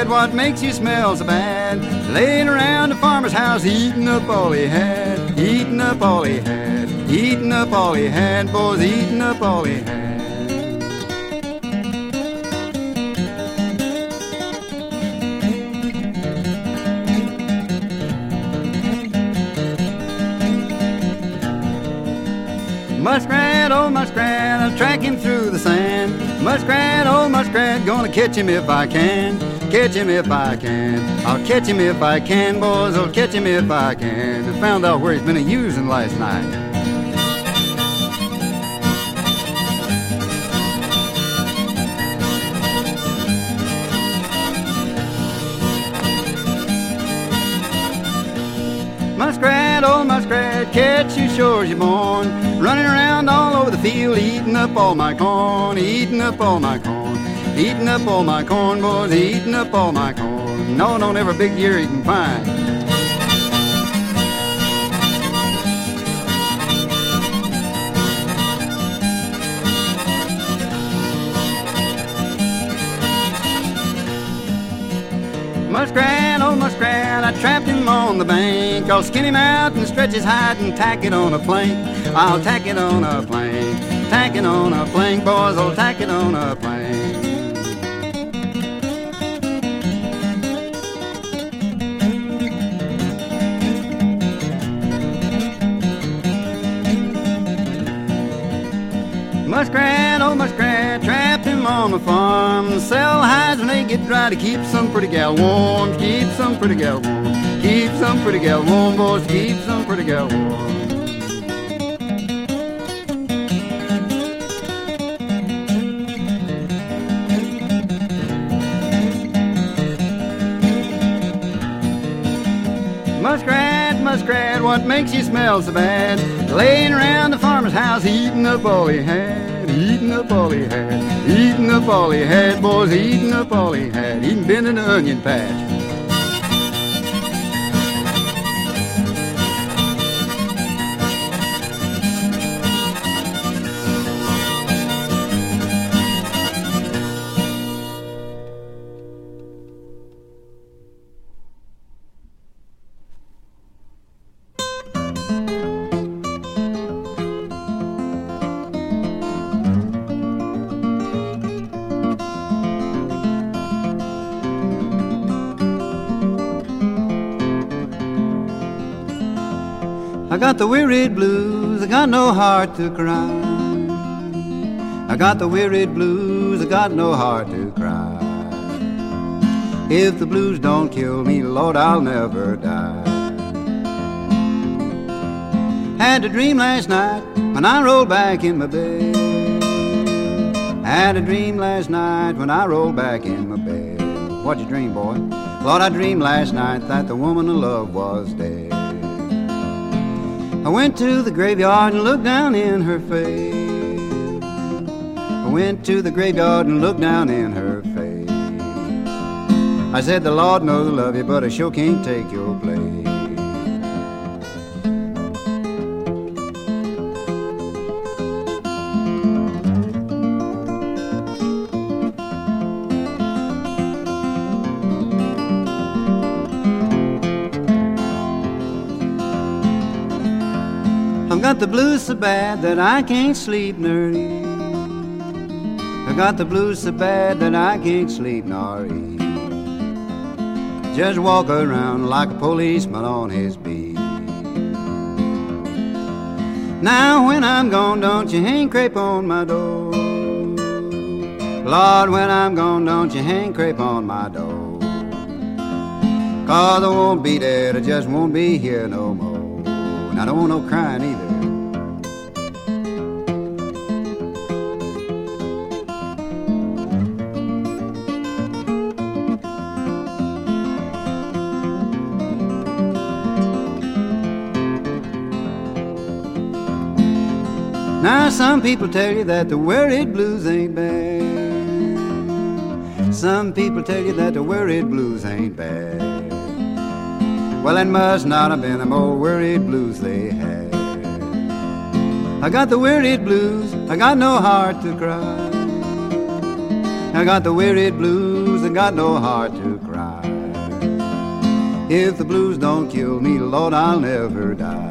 muskrat, what makes you smell so bad? Laying around the farmer's house, eating up all he had, eating up all he had, eating up all he had, boys, eating up all he had. Muskrat, oh muskrat, I'll track him through the sand. Muskrat, oh muskrat, gonna catch him if I can. Catch him if I can. I'll catch him if I can, boys, I'll catch him if I can. I found out where he's been a-using last night. Muskrat, oh muskrat, catch you sure as you're born. Running around all over the field, eating up all my corn, eating up all my corn, eating up all my corn, boys, eating up all my corn. No, don't ever big deer you can find. Muskrat, oh muskrat, I trapped him on the bank. I'll skin him out and stretch his hide and tack it on a plank. I'll tack it on a plank, tack it on a plank, boys, I'll tack it on a plank. Muskrat, oh muskrat, trapped him on the farm. Sell hides when they get dry to keep some pretty gal warm. Keep some pretty gal warm. Keep some pretty gal warm, boys. Keep some pretty gal warm. Muskrat, muskrat, what makes you smell so bad? Laying around the farmer's house, eating up all he had, eating up all he had, eating up all he had, boys, eating up all he had, eating been in the onion patch. I got the wearied blues, I got no heart to cry. I got the wearied blues, I got no heart to cry. If the blues don't kill me, Lord, I'll never die. Had a dream last night when I rolled back in my bed. Had a dream last night when I rolled back in my bed. What'd you dream, boy? Lord, I dreamed last night that the woman I loved was dead. I went to the graveyard and looked down in her face. I went to the graveyard and looked down in her face. I said, the Lord knows I love you, but I sure can't take your place. I've got the blues so bad that I can't sleep nor eat. I got the blues so bad that I can't sleep nor eat. Just walk around like a policeman on his beat. Now when I'm gone, don't you hang crepe on my door. Lord, when I'm gone, don't you hang crepe on my door. 'Cause I won't be there, I just won't be here no more. And I don't want no crying either. Now some people tell you that the worried blues ain't bad. Some people tell you that the worried blues ain't bad. Well, it must not have been the more worried blues they had. I got the worried blues, I got no heart to cry. I got the worried blues, I ain't got no heart to cry. If the blues don't kill me, Lord, I'll never die.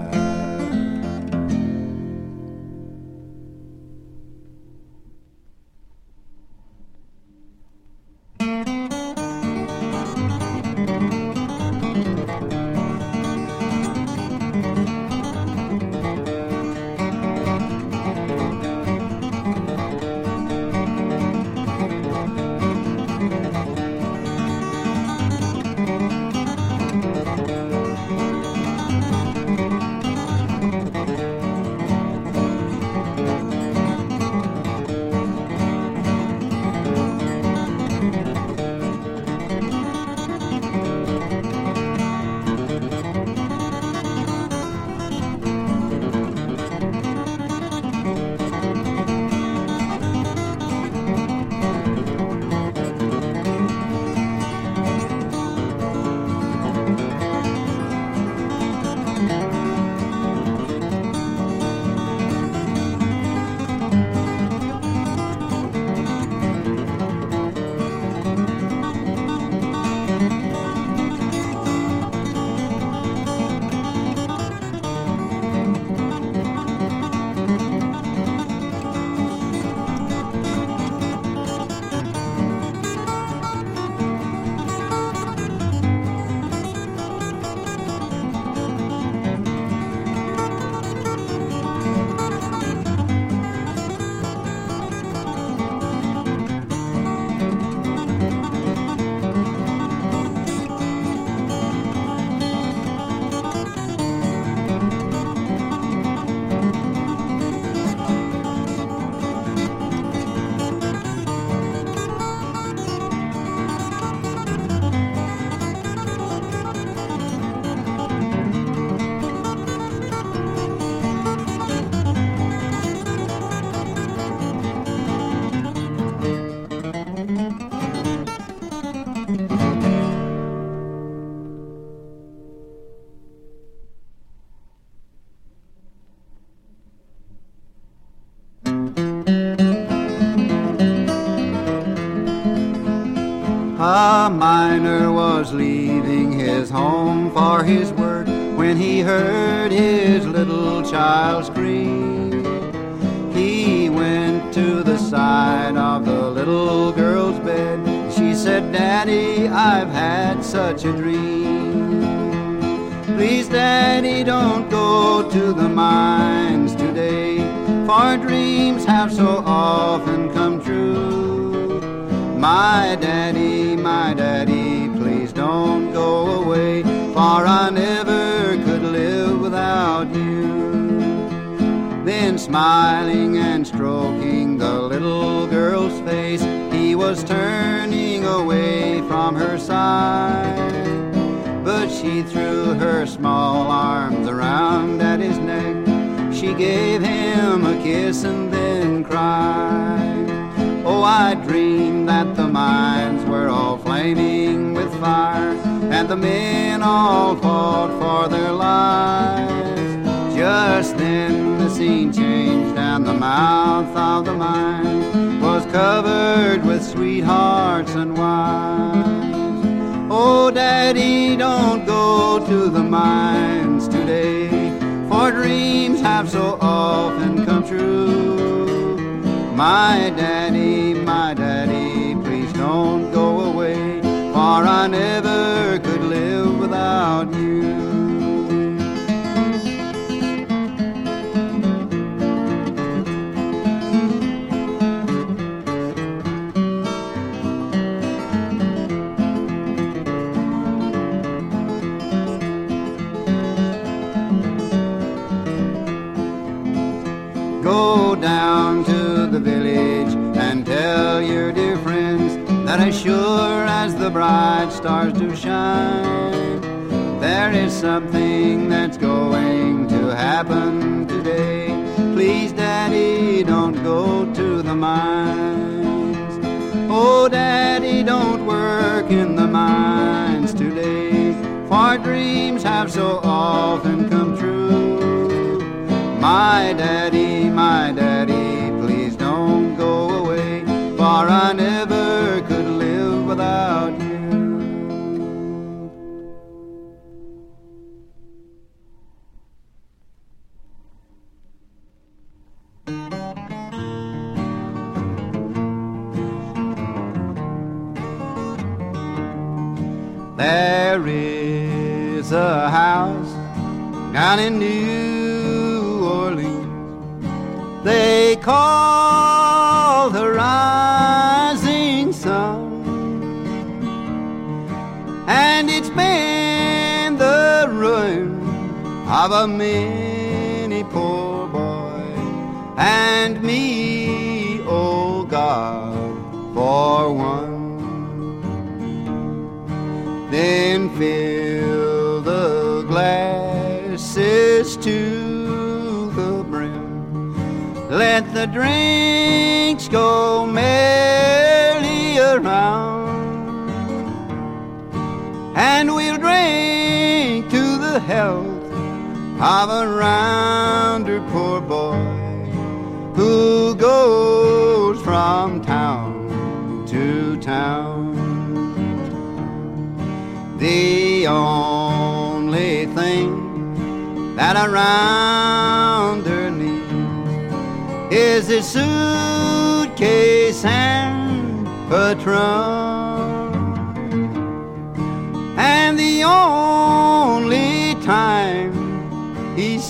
A miner was leaving his home for his work when he heard his little child scream. He went to the side of the little girl's bed. She said, "Daddy, I've had such a dream. Please, Daddy, don't go to the mines today, for dreams have so often come true. My daddy, please don't go away, for I never could live without you." Then smiling and stroking the little girl's face, he was turning away from her side. But she threw her small arms around at his neck. She gave him a kiss and then cried. Oh, I dreamed that the mines were all flaming with fire, and the men all fought for their lives. Just then the scene changed, and the mouth of the mine was covered with sweethearts and wives. Oh, Daddy, don't go to the mines today, for dreams have so often come true. My daddy, please don't go away, for I never could live without you. Go down to the village and tell your dear friends that as sure as the bright stars do shine, there is something that's going to happen today. Please, Daddy, don't go to the mines. Oh, Daddy, don't work in the mines today, for dreams have so often come true. My daddy, please don't go away, for I never could live without There is a house down in New Orleans they call the Rising Sun, and it's been the ruin of a many poor boy and me, oh God, for one. Then fill the glasses to the brim, let the drinks go merrily around, and we'll drink to the health of a rounder poor boy who goes from town to town. The only thing that a rounder needs is a suitcase and a trunk, and the only time he's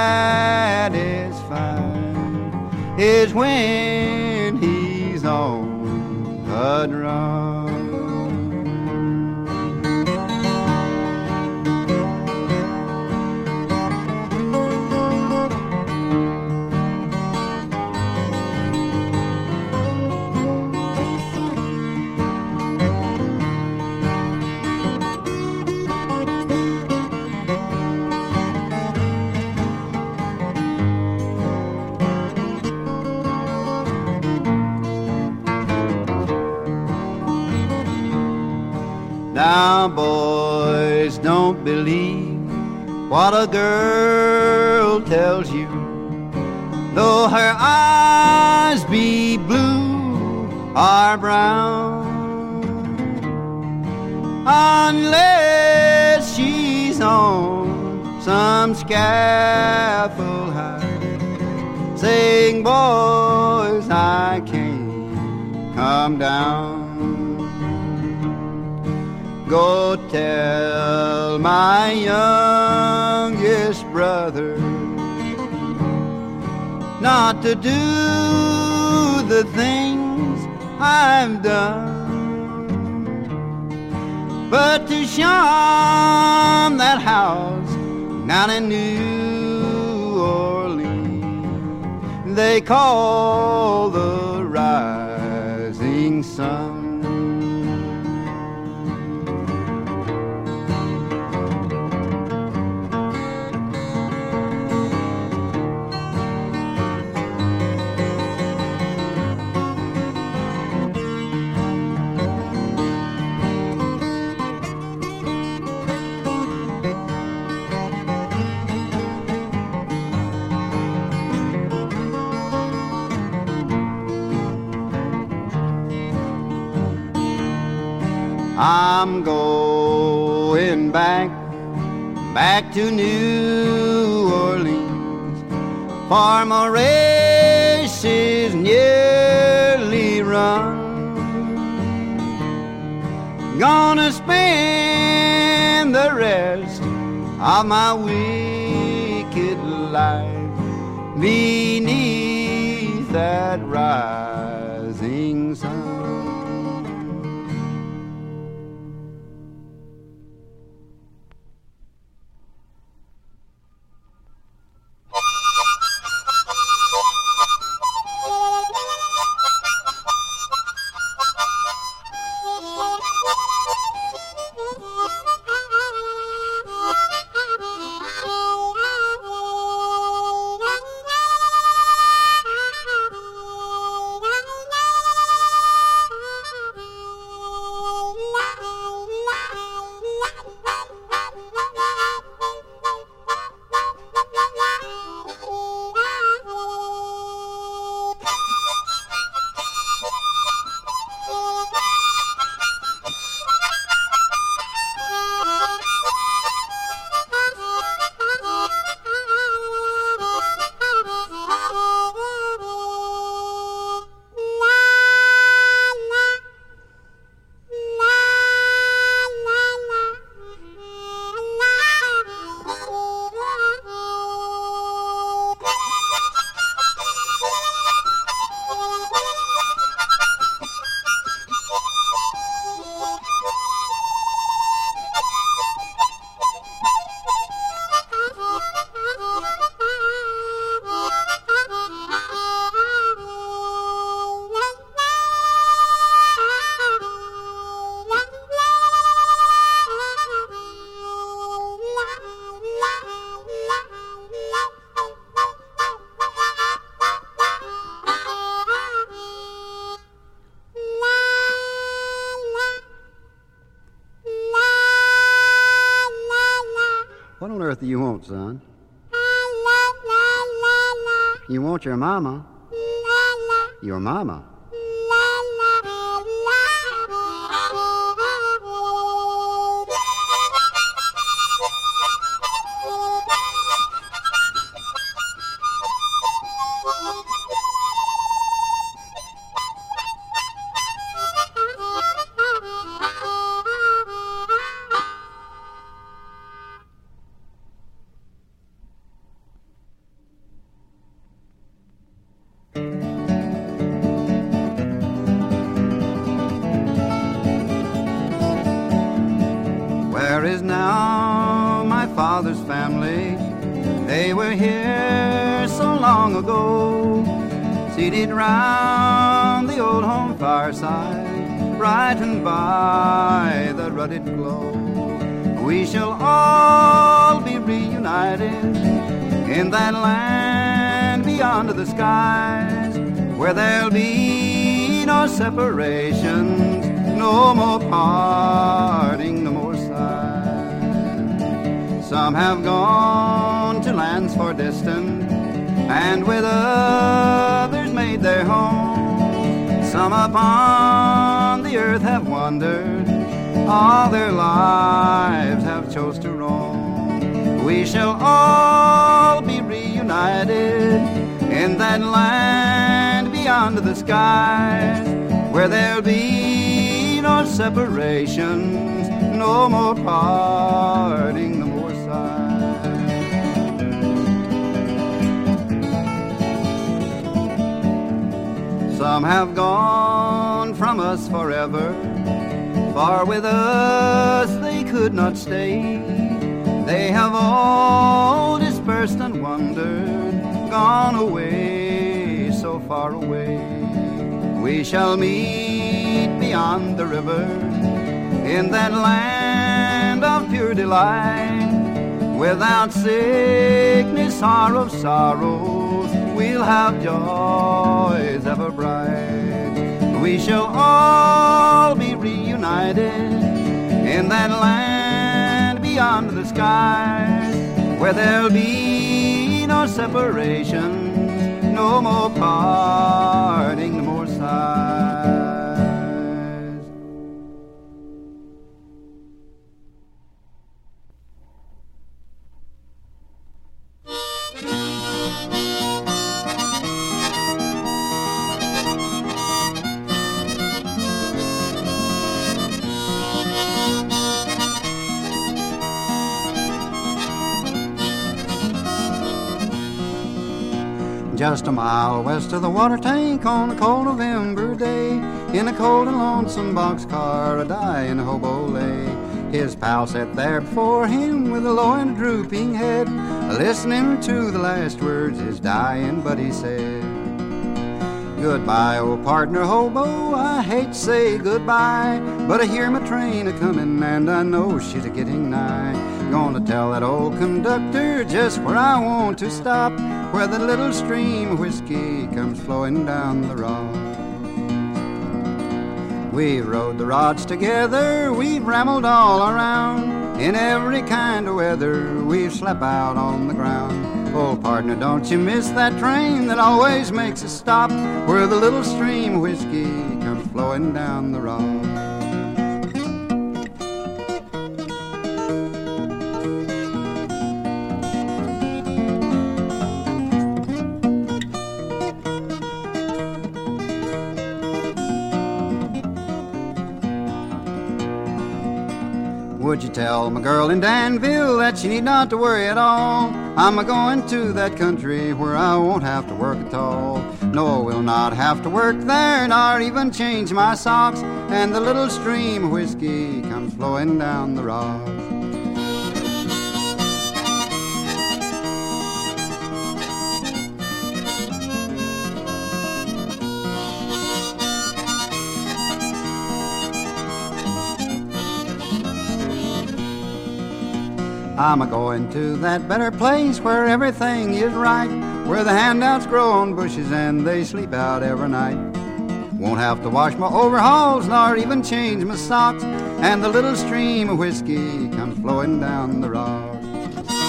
satisfied is when he's on a drum. Now, boys, don't believe what a girl tells you, though her eyes be blue or brown, unless she's on some scaffold high, saying, boys, I can't come down. Go tell my youngest brother not to do the things I've done, but to shun that house down in New Orleans they call the Rising Sun. I'm going back to New Orleans, for my race is nearly run. Gonna spend the rest of my wicked life beneath that rising sun. What on earth do you want, son? You want your mama? Your mama? Where is now my father's family? They were here so long ago, seated round the old home fireside, brightened by the ruddy glow. We shall all be reunited in that land beyond the skies, where there'll be no separations, no more parting, no more sighs. Some have gone to lands far distant, and with others made their home. Some upon the earth have wandered, all their lives have chose to roam. We shall all be reunited in that land beyond the skies, where there'll be no separations, no more parting, no more sighs. Some have gone from us forever, far with us they could not stay. They have all dispersed and wandered, gone away, so far away. We shall meet beyond the river in that land of pure delight. Without sickness, sorrow, sorrows, we'll have joys ever bright. We shall all be reunited in that land beyond the skies, where there'll be no separations, no more parting, no more sighs. Just a mile west of the water tank on a cold November day, in a cold and lonesome boxcar, a dying hobo lay. His pal sat there before him with a low and drooping head, listening to the last words his dying buddy said. Goodbye, old partner hobo, I hate to say goodbye, but I hear my train a-comin' and I know she's a-getting nigh. Gonna tell that old conductor just where I want to stop, where the little stream of whiskey comes flowing down the road. We've rode the rods together, we've rambled all around, in every kind of weather we've slept out on the ground. Old partner, don't you miss that train that always makes us stop, where the little stream of whiskey comes flowing down the road. Would you tell my girl in Danville that she need not to worry at all? I'm a-going to that country where I won't have to work at all. No, we'll not have to work there, nor even change my socks, and the little stream of whiskey comes flowing down the rocks. I'm a-going to that better place where everything is right, where the handouts grow on bushes and they sleep out every night. Won't have to wash my overalls nor even change my socks, and the little stream of whiskey comes flowing down the rocks.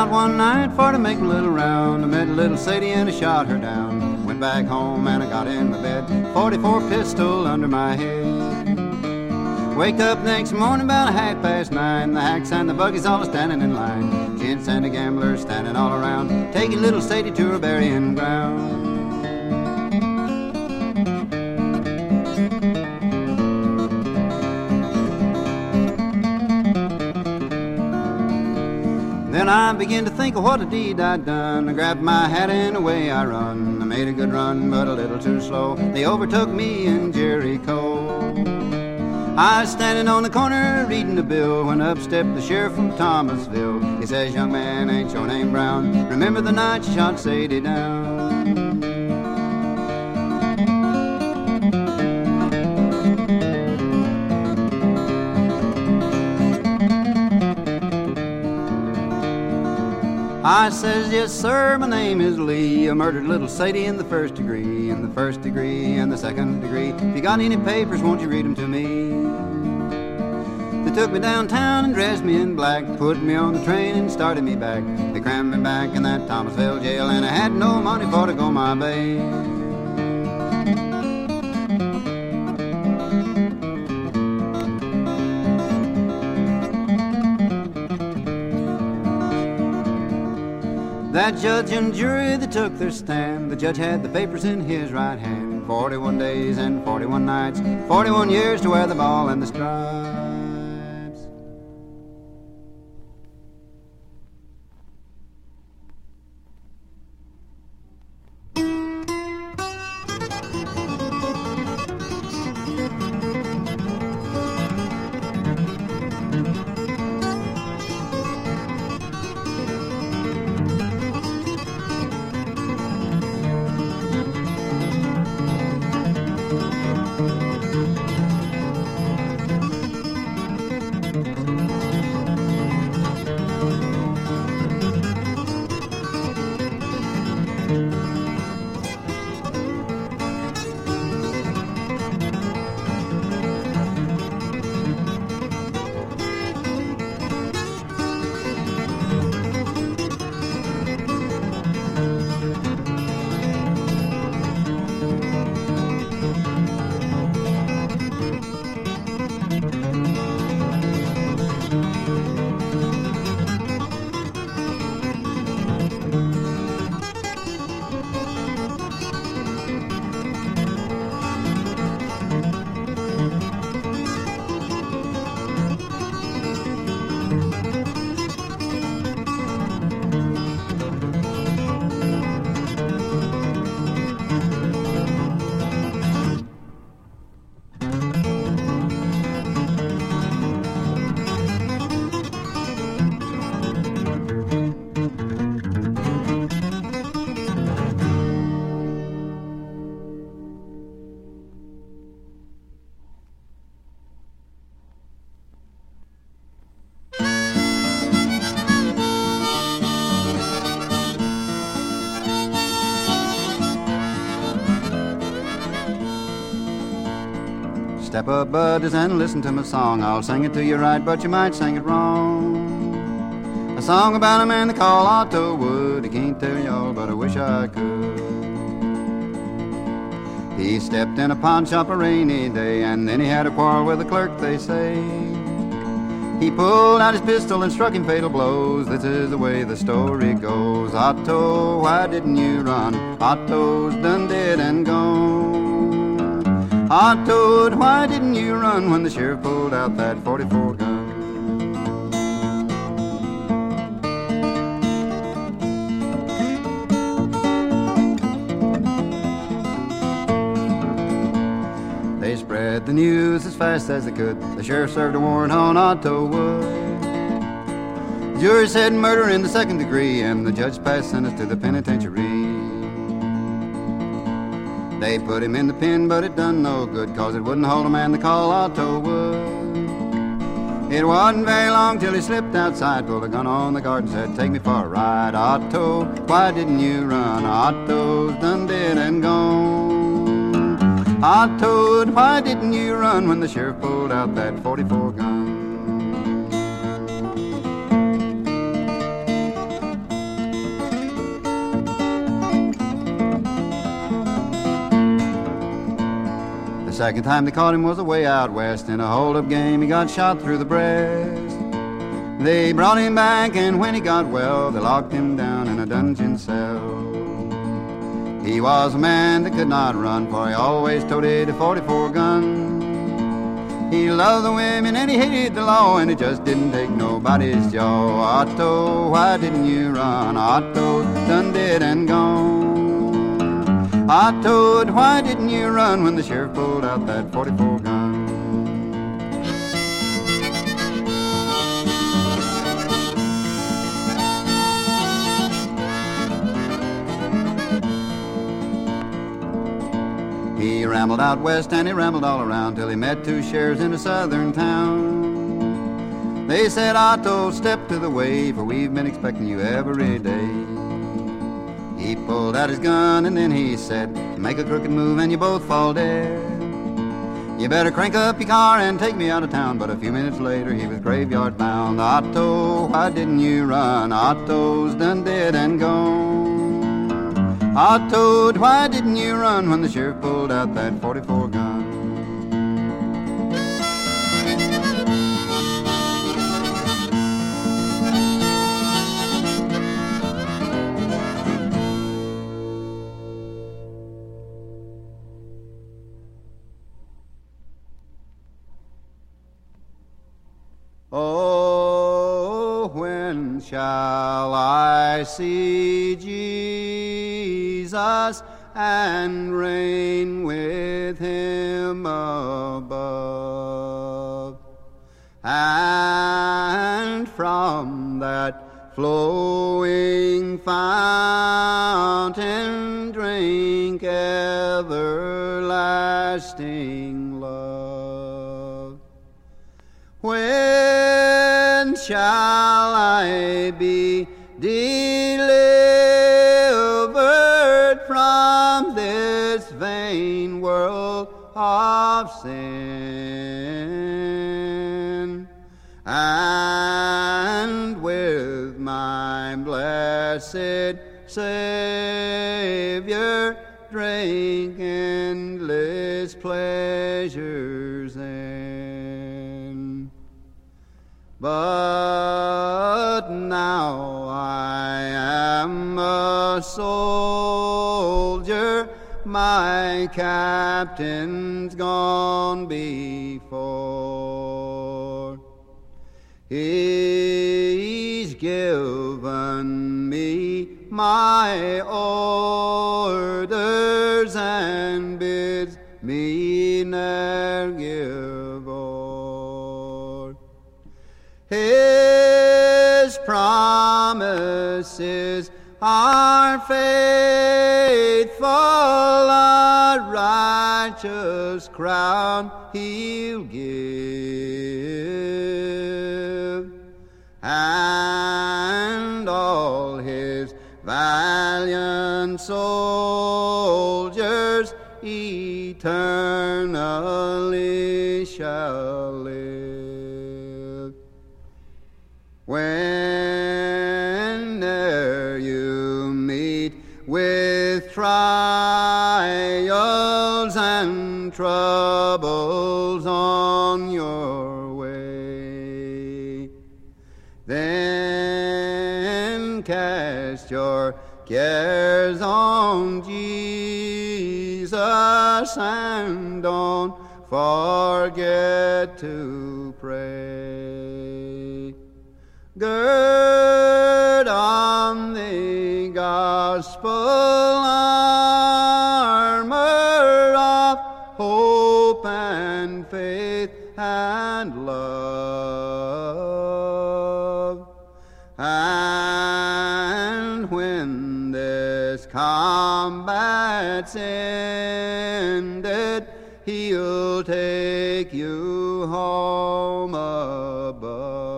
out one night for to make a little round. I met little Sadie and I shot her down. Went back home and I got in my bed, 44 pistol under my head. Wake up next morning about 9:30. The hacks and the buggies all standing in line. Gents and the gamblers standing all around, taking little Sadie to her burying ground. Then I began to think of what a deed I'd done. I grabbed my hat and away I run. I made a good run, but a little too slow. They overtook me in Jericho. I was standing on the corner reading the bill when up stepped the sheriff from Thomasville. He says, "Young man, ain't your name Brown? Remember the night you shot Sadie down?" I says, "Yes, sir, my name is Lee. I murdered little Sadie in the first degree, in the first degree and the second degree. If you got any papers, won't you read them to me?" They took me downtown and dressed me in black, put me on the train and started me back. They crammed me back in that Thomasville jail, and I had no money for to go my way. That judge and jury, they took their stand. The judge had the papers in his right hand. 41 days and 41 nights, 41 years to wear the ball and the stripes. Step up, buddies, and listen to my song. I'll sing it to you right, but you might sing it wrong. A song about a man they call Otto Wood. I can't tell y'all, but I wish I could. He stepped in a pawn shop a rainy day, and then he had a quarrel with the clerk, they say. He pulled out his pistol and struck him fatal blows. This is the way the story goes. Otto, why didn't you run? Otto's done dead and gone. Otto, why didn't you run when the sheriff pulled out that 44 gun? They spread the news as fast as they could. The sheriff served a warrant on Otto Wood. The jury said murder in the second degree, and the judge passed sentence to the penitentiary. They put him in the pen, but it done no good, 'cause it wouldn't hold a man they call Otto Wood. It wasn't very long till he slipped outside, pulled a gun on the guard and said, "Take me for a ride." Otto, why didn't you run? Otto's done dead and gone. Otto, why didn't you run when the sheriff pulled out that 44 gun? second time they caught him was away out west. In a hold-up game, he got shot through the breast. They brought him back, and when he got well, they locked him down in a dungeon cell. He was a man that could not run, for he always toted a 44 gun. He loved the women and he hated the law, and it just didn't take nobody's jaw. Otto, why didn't you run? Otto, done dead and gone. Otto, why didn't you run when the sheriff pulled out that 44 gun? He rambled out west and he rambled all around till he met two sheriffs in a southern town. They said, Otto, step to the way, for we've been expecting you every day. He pulled out his gun and then he said, make a crooked move and you both fall dead. You better crank up your car and take me out of town. But a few minutes later he was graveyard bound. Otto, why didn't you run? Otto's done dead and gone. Otto, why didn't you run when the sheriff pulled out that 44 gun? Oh, when shall I see Jesus and reign with him above? And from that flowing fountain drink everlasting love. When shall I be delivered from this vain world of sin, and with my blessed Savior drink endless pleasures in? But now I am a soldier, my captain's gone before. He's given me my orders and bids me ne'er give o'er. His promises are faithful, a righteous crown he'll give, and all his valiant soldiers eternally shall live. Whene'er you meet with trials and troubles on your way, then cast your cares on Jesus and don't forget to pray. Gird on the gospel armor of hope and faith and love, and when this combat's ended, he'll take you home above.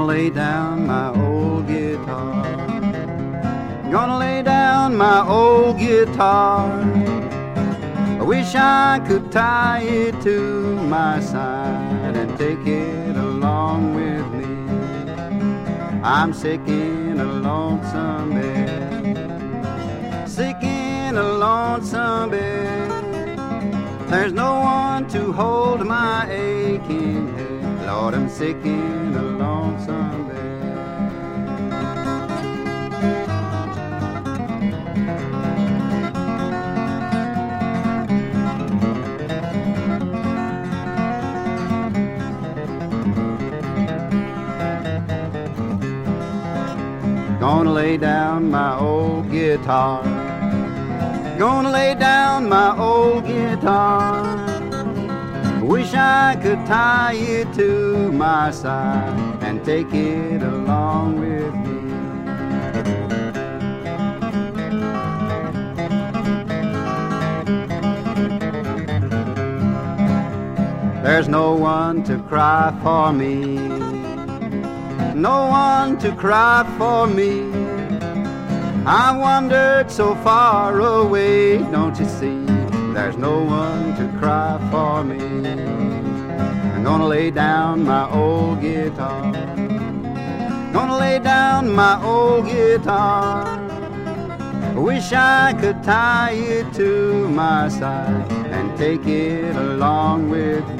lay down my old guitar. Gonna lay down my old guitar. I wish I could tie it to my side and take it along with me. I'm sick in a lonesome bed, sick in a lonesome bed. There's no one to hold my aching head. Lord, I'm sick in a lonesome bed. Gonna lay down my old guitar. Gonna lay down my old guitar. Wish I could tie it to my side and take it along with me. There's no one to cry for me, no one to cry for me. I wandered so far away, don't you see? There's no one to cry for me. I'm gonna lay down my old guitar. Gonna lay down my old guitar. I wish I could tie it to my side and take it along with me.